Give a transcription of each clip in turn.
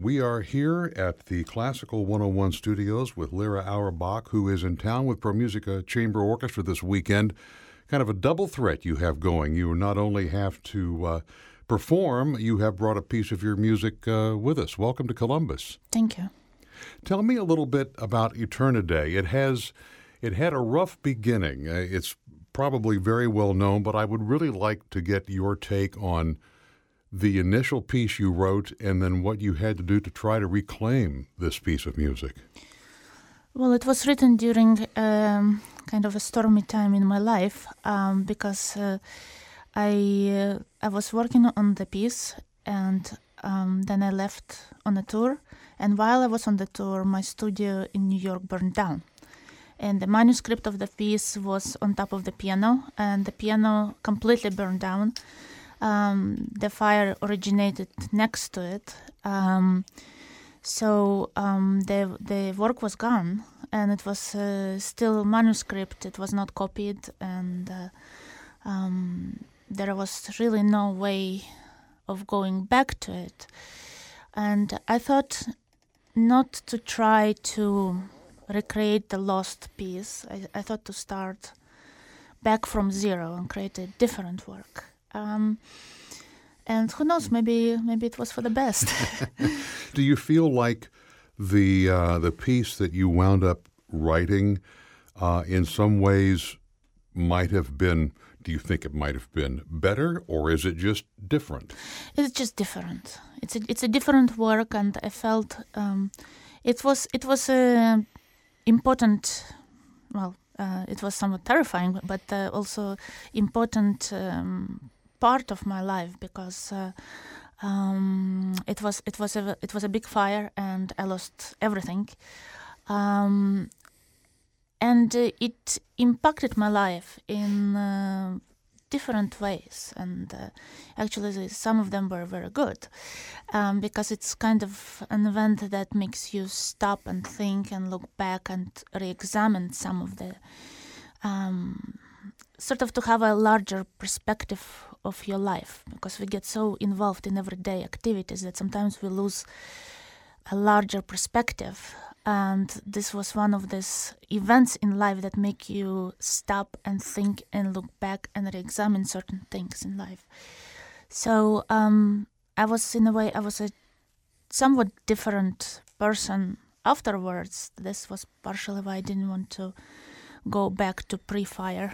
We are here at the Classical 101 studios with Lyra Auerbach, who is in town with ProMusica Chamber Orchestra this weekend. Kind of a double threat you have going. You not only have to perform, you have brought a piece of your music with us. Welcome to Columbus. Thank you. Tell me a little bit about Eternidae. It had a rough beginning. It's probably very well known, but I would really like to get your take on the initial piece you wrote and then what you had to do to try to reclaim this piece of music. Well, it was written during kind of a stormy time in my life because I was working on the piece and then I left on a tour. And while I was on the tour, my studio in New York burned down. And the manuscript of the piece was on top of the piano, and the piano completely burned down. The fire originated next to it. So the work was gone, and it was still manuscript. It was not copied, and there was really no way of going back to it. And I thought not to try to recreate the lost piece. I thought to start back from zero and create a different work. And who knows, maybe it was for the best. Do you feel like the piece that you wound up writing in some ways might have been, do you think it might have been better, or is it just different? It's just different. It's a different work, and I felt it was important. Well, it was somewhat terrifying, but also important part of my life because it was a big fire and I lost everything, and it impacted my life in different ways, and actually some of them were very good because it's kind of an event that makes you stop and think and look back and re-examine some of the sort of to have a larger perspective of your life, because we get so involved in everyday activities that sometimes we lose a larger perspective. And this was one of these events in life that make you stop and think and look back and re-examine certain things in life. So I was a somewhat different person afterwards. This was partially why I didn't want to go back to pre-fire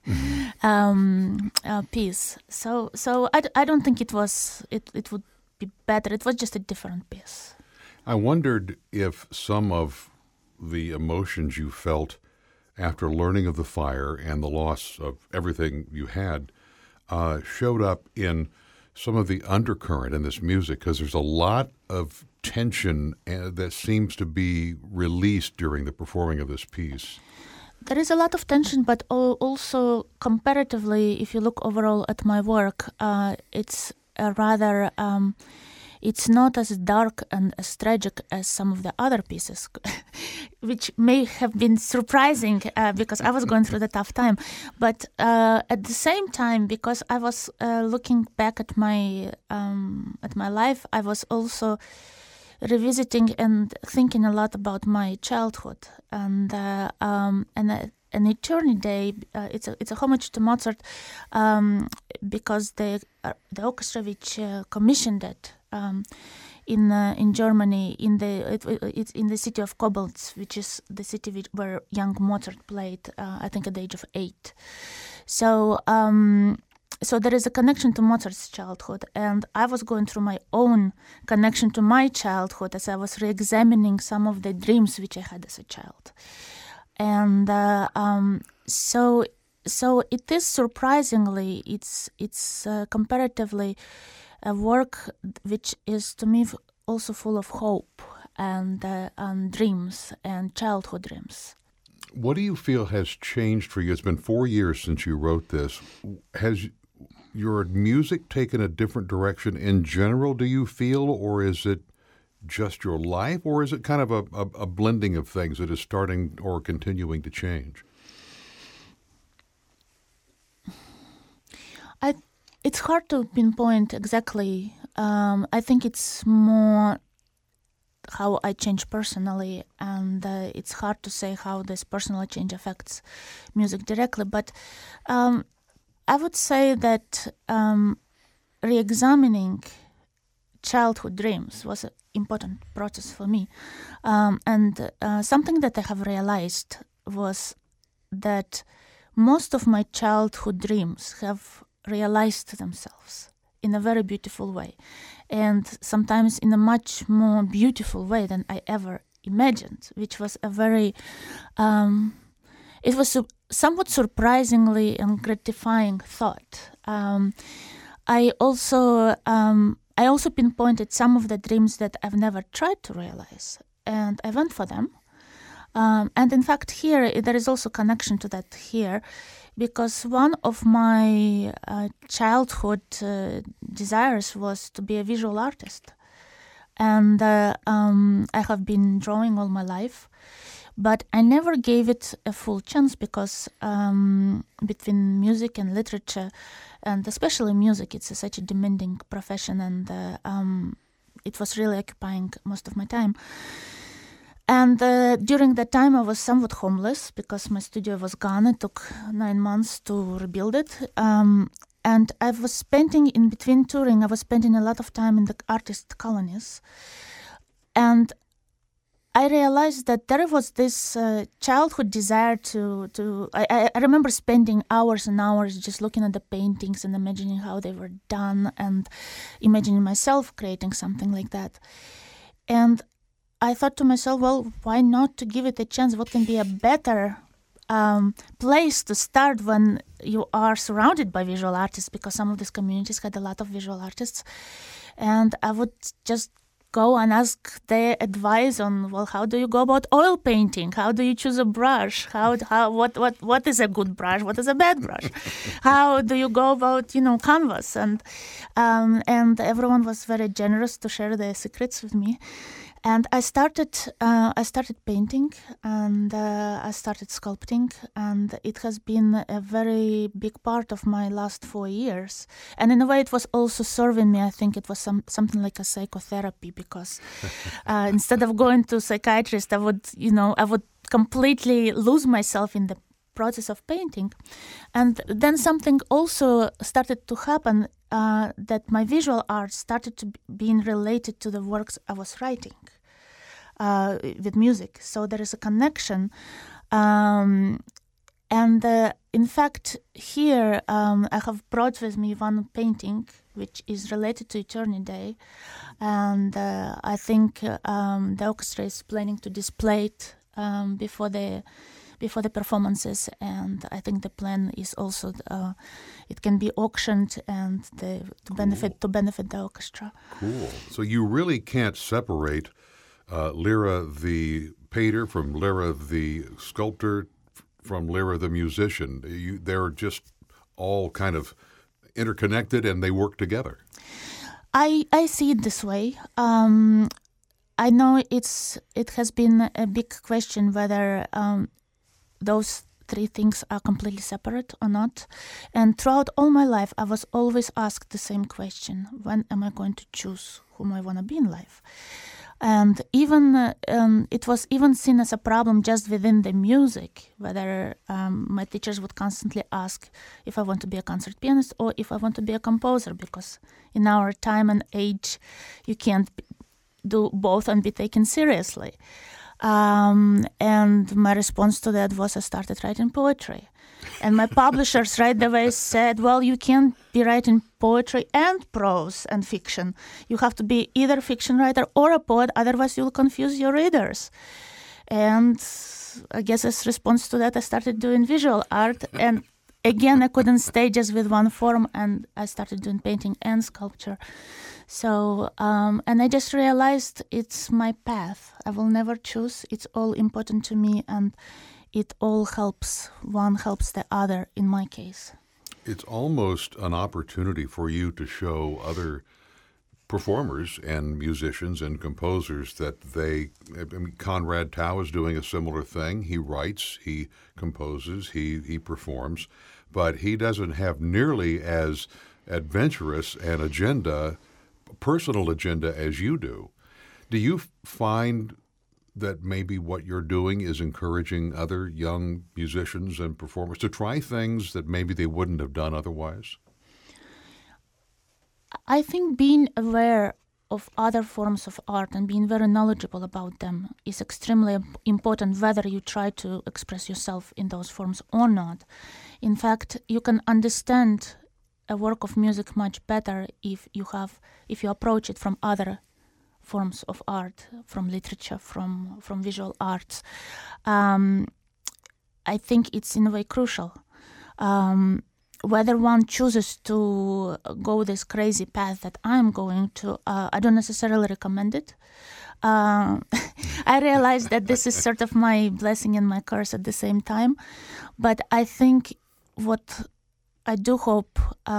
piece. So I don't think it would be better. It was just a different piece. I wondered if some of the emotions you felt after learning of the fire and the loss of everything you had showed up in some of the undercurrent in this music, because there's a lot of tension that seems to be released during the performing of this piece. There is a lot of tension, but also comparatively, if you look overall at my work, it's rather... it's not as dark and as tragic as some of the other pieces, which may have been surprising because I was going through the tough time. But at the same time, because I was looking back at my life, I was also revisiting and thinking a lot about my childhood, and an Eternidae, it's a homage to Mozart, because the orchestra which commissioned it in Germany, it's in the city of Koblenz, which is the city where young Mozart played, I think at the age of 8. So there is a connection to Mozart's childhood, and I was going through my own connection to my childhood as I was re-examining some of the dreams which I had as a child. And so it is surprisingly, it's comparatively a work which is to me also full of hope and dreams and childhood dreams. What do you feel has changed for you? It's been 4 years since you wrote this. Has your music taken a different direction in general, do you feel, or is it just your life, or is it kind of a blending of things that is starting or continuing to change? It's hard to pinpoint exactly. I think it's more how I change personally, and it's hard to say how this personal change affects music directly. But I would say that re-examining childhood dreams was an important process for me. And something that I have realized was that most of my childhood dreams have realized themselves in a very beautiful way, and sometimes in a much more beautiful way than I ever imagined, which was a very, it was somewhat surprisingly and gratifying thought. I also pinpointed some of the dreams that I've never tried to realize, and I went for them. And in fact, here, there is also connection to that here, because one of my childhood desires was to be a visual artist. And I have been drawing all my life, but I never gave it a full chance because between music and literature, and especially music, it's such a demanding profession, and it was really occupying most of my time. And during that time, I was somewhat homeless because my studio was gone. It took 9 months to rebuild it. And I was spending, in between touring, I was spending a lot of time in the artist colonies. And I realized that there was this childhood desire I remember spending hours and hours just looking at the paintings and imagining how they were done and imagining myself creating something like that. And I thought to myself, well, why not to give it a chance? What can be a better place to start when you are surrounded by visual artists? Because some of these communities had a lot of visual artists. And I would just go and ask their advice on, well, how do you go about oil painting? How do you choose a brush? What is a good brush? What is a bad brush? How do you go about, canvas? And everyone was very generous to share their secrets with me. And I started painting, and I started sculpting, and it has been a very big part of my last 4 years. And in a way, it was also serving me. I think it was something like a psychotherapy, because instead of going to a psychiatrist, I would completely lose myself in the process of painting. And then something also started to happen, that my visual art started to being related to the works I was writing with music. So there is a connection. In fact, here I have brought with me one painting which is related to Eternity Day. And I think the orchestra is planning to display it before the performances, and I think the plan is also it can be auctioned and to benefit the orchestra. Cool. So you really can't separate Lira the painter from Lira the sculptor from Lira the musician. They're just all kind of interconnected, and they work together. I see it this way. I know it has been a big question whether those three things are completely separate or not. And throughout all my life, I was always asked the same question: when am I going to choose whom I want to be in life? And even it was even seen as a problem just within the music, whether my teachers would constantly ask if I want to be a concert pianist or if I want to be a composer, because in our time and age, you can't do both and be taken seriously. And my response to that was I started writing poetry. And my publishers right away said, well, you can't be writing poetry and prose and fiction. You have to be either a fiction writer or a poet, otherwise you'll confuse your readers. And I guess as response to that, I started doing visual art. And again, I couldn't stay just with one form, and I started doing painting and sculpture. So, and I just realized it's my path. I will never choose. It's all important to me, and it all helps. One helps the other in my case. It's almost an opportunity for you to show other performers and musicians and composers that Conrad Tao is doing a similar thing. He writes, he composes, he performs, but he doesn't have nearly as adventurous an personal agenda as you do. Do you find that maybe what you're doing is encouraging other young musicians and performers to try things that maybe they wouldn't have done otherwise? I think being aware of other forms of art and being very knowledgeable about them is extremely important, whether you try to express yourself in those forms or not. In fact, you can understand a work of music much better if you approach it from other forms of art, from literature, from visual arts. I think it's in a way crucial. Whether one chooses to go this crazy path that I'm going to, I don't necessarily recommend it. I realize that this is sort of my blessing and my curse at the same time. But I think what I do hope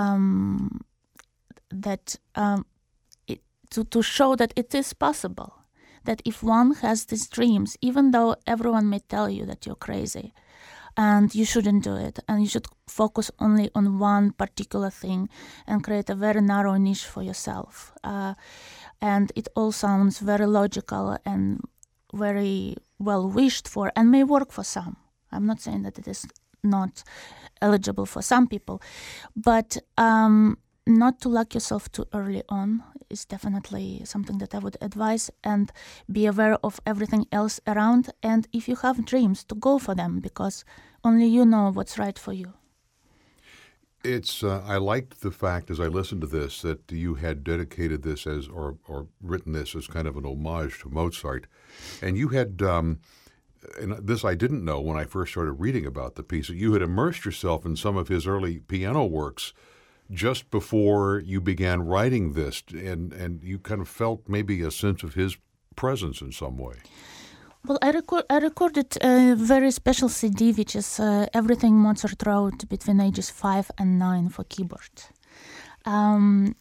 that to show that it is possible, that if one has these dreams, even though everyone may tell you that you're crazy, and you shouldn't do it, and you should focus only on one particular thing and create a very narrow niche for yourself. And it all sounds very logical and very well wished for and may work for some. I'm not saying that it is not eligible for some people, but not to lock yourself too early on is definitely something that I would advise, and be aware of everything else around. And if you have dreams, to go for them, because only you know what's right for you. It's I liked the fact as I listened to this that you had dedicated this as or written this as kind of an homage to Mozart, and you had and this I didn't know when I first started reading about the piece, that you had immersed yourself in some of his early piano works just before you began writing this, and you kind of felt maybe a sense of his presence in some way. Well, I recorded a very special CD, which is everything Mozart wrote between ages 5 and 9 for keyboard. And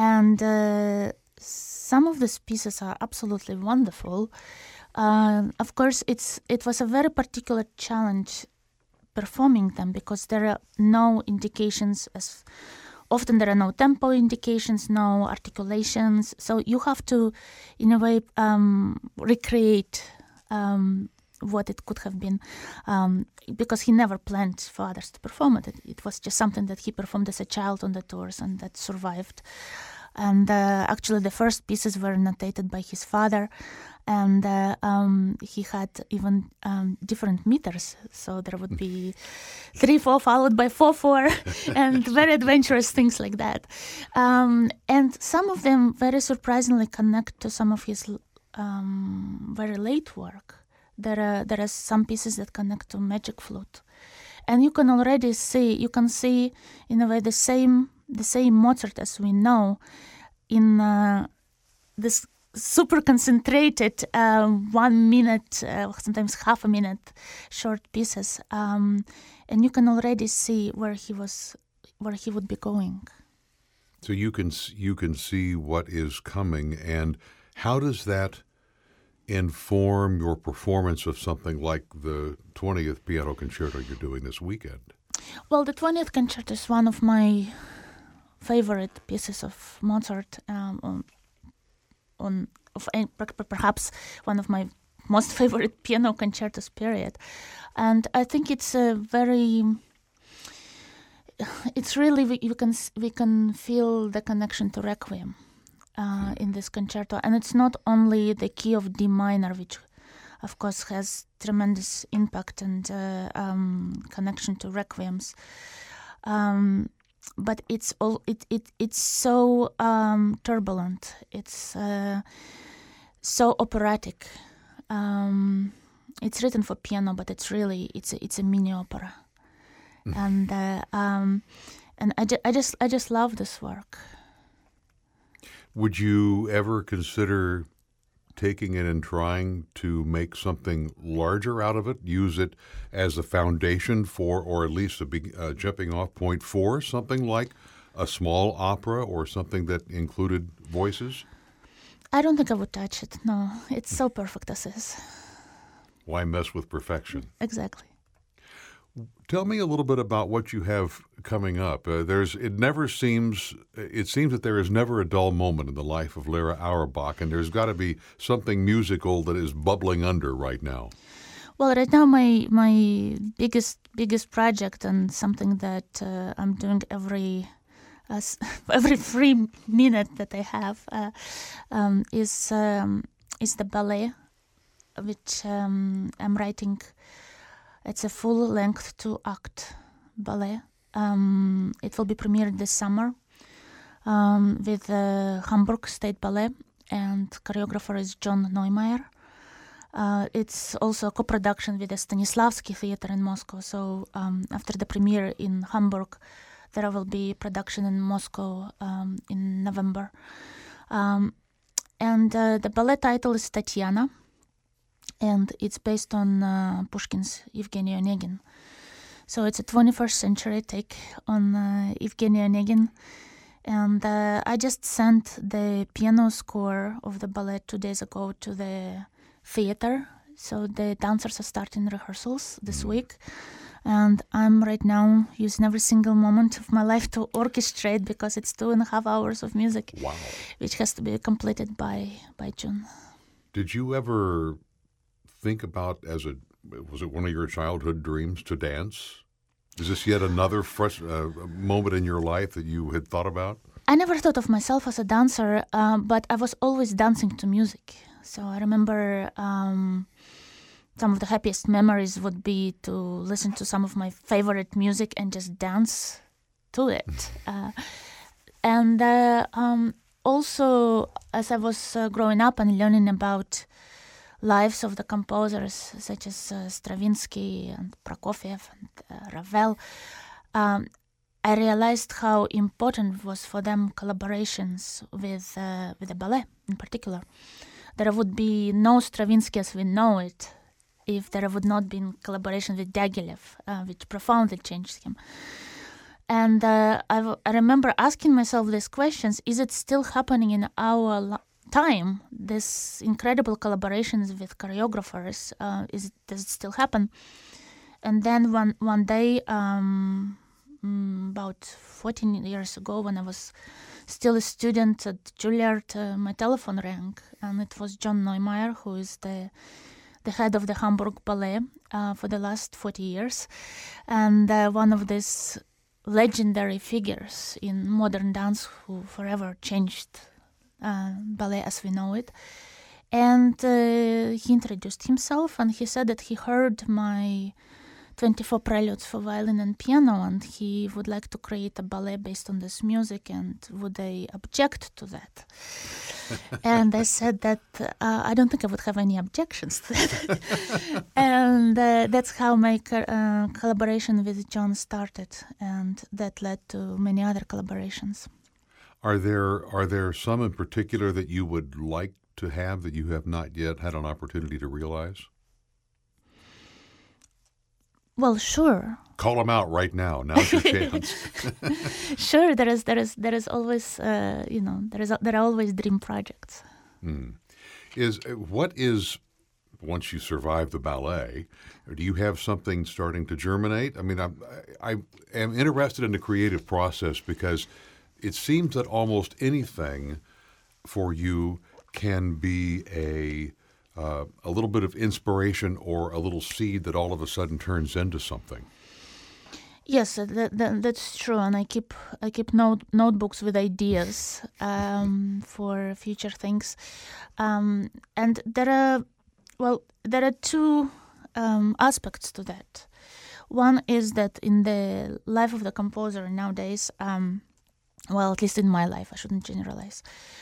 some of these pieces are absolutely wonderful. Of course, it was a very particular challenge performing them, because there are no indications often there are no tempo indications, no articulations. So you have to, in a way, recreate what it could have been, because he never planned for others to perform it. It was just something that he performed as a child on the tours and that survived. And actually the first pieces were notated by his father, and he had even different meters. So there would be 3/4 followed by 4/4 and very adventurous things like that. And some of them very surprisingly connect to some of his very late work. There are some pieces that connect to Magic Flute. And you can already see in a way the same Mozart as we know in this super concentrated 1 minute, sometimes half a minute short pieces. And you can already see where he would be going. So you can see what is coming, and how does that inform your performance of something like the 20th Piano Concerto you're doing this weekend? Well, the 20th Concerto is one of my favorite pieces of Mozart, perhaps one of my most favorite piano concertos, period. And I think it's really we can feel the connection to Requiem in this concerto, and it's not only the key of D minor, which of course has tremendous impact and connection to Requiems, but it's so turbulent. It's so operatic. It's written for piano, but it's a mini opera, and I just love this work. Would you ever consider taking it and trying to make something larger out of it, use it as a foundation for, or at least a jumping off point for something like a small opera or something that included voices? I don't think I would touch it, no. It's so perfect as is. Why mess with perfection? Exactly. Tell me a little bit about what you have coming up. It seems that there is never a dull moment in the life of Lera Auerbach, and there's got to be something musical that is bubbling under right now. Well, right now my biggest project and something that I'm doing every 3 minutes that I have is the ballet, which I'm writing. It's a full-length 2-act ballet. It will be premiered this summer with Hamburg State Ballet, and choreographer is John Neumeier. It's also a co-production with the Stanislavski Theater in Moscow. So after the premiere in Hamburg, there will be production in Moscow in November. And the ballet title is Tatiana, and it's based on Pushkin's Evgeny Onegin. So it's a 21st century take on Evgeny Onegin. And I just sent the piano score of the ballet 2 days ago to the theater. So the dancers are starting rehearsals this week. And I'm right now using every single moment of my life to orchestrate, because it's 2.5 hours of music, Wow. which has to be completed by June. Did you ever think about, was it one of your childhood dreams to dance? Is this yet another fresh moment in your life that you had thought about? I never thought of myself as a dancer, but I was always dancing to music. So I remember some of the happiest memories would be to listen to some of my favorite music and just dance to it. And also, as I was growing up and learning about lives of the composers such as Stravinsky and Prokofiev and Ravel, I realized how important it was for them collaborations with the ballet in particular. There would be no Stravinsky as we know it if there would not been collaboration with Diaghilev, which profoundly changed him. And I remember asking myself these questions: is it still happening in our time? This incredible collaborations with choreographers, does it still happen? And then one day, about 14 years ago, when I was still a student at Juilliard, my telephone rang, and it was John Neumeier, who is the head of the Hamburg Ballet for the last 40 years, and one of these legendary figures in modern dance who forever changed ballet as we know it. And he introduced himself, and he said that he heard my 24 preludes for violin and piano, and he would like to create a ballet based on this music, and would I object to that? And I said that I don't think I would have any objections to that. And that's how my collaboration with John started, and that led to many other collaborations. Are there some in particular that you would like to have that you have not yet had an opportunity to realize? Well, sure. Call them out right now. Now's your chance. Sure, there is always there are always dream projects. What is once you survive the ballet? Do you have something starting to germinate? I mean, I am interested in the creative process, because it seems that almost anything for you can be a little bit of inspiration or a little seed that all of a sudden turns into something. Yes, that's true, and I keep notebooks with ideas for future things, and there are two aspects to that. One is that in the life of the composer nowadays, at least in my life, I shouldn't generalize.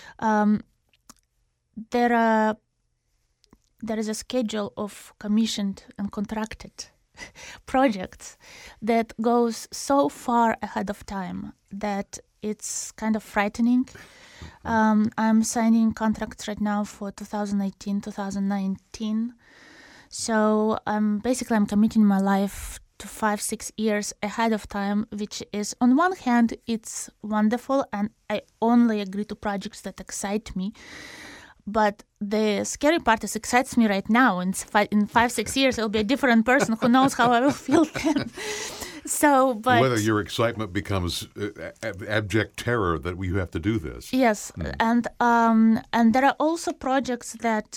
There is a schedule of commissioned and contracted projects that goes so far ahead of time that it's kind of frightening. I'm signing contracts right now for 2018, 2019. So I'm committing my life to 5-6 years ahead of time, which is, on one hand, it's wonderful, and I only agree to projects that excite me. But the scary part is excites me right now. In 5-6 years, I'll be a different person. Who knows how I will feel then? So, but whether your excitement becomes abject terror that you have to do this. Yes, and there are also projects that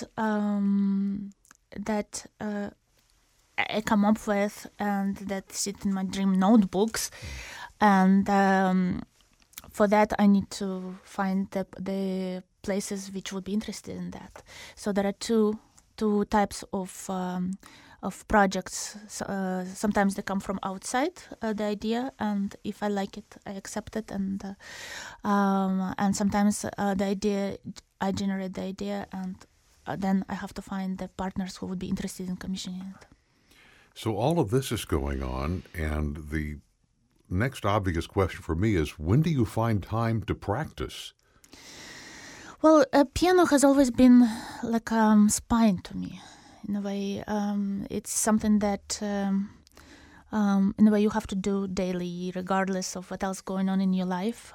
I come up with and that sit in my dream notebooks, and for that I need to find the places which would be interested in that. So there are two types of projects. Sometimes they come from outside the idea, and if I like it, I accept it, and sometimes the idea, I generate the idea, and then I have to find the partners who would be interested in commissioning it. So all of this is going on, and the next obvious question for me is, when do you find time to practice? Well, piano has always been like spine to me. In a way, it's something that, in a way, you have to do daily, regardless of what else going on in your life.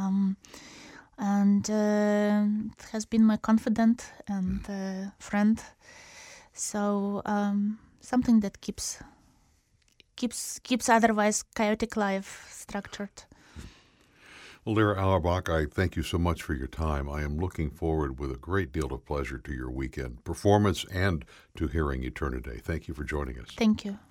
And it has been my confidant and friend. So something that keeps otherwise chaotic life structured. Well, Lera Auerbach, I thank you so much for your time. I am looking forward with a great deal of pleasure to your weekend performance and to hearing Eternity. Thank you for joining us. Thank you.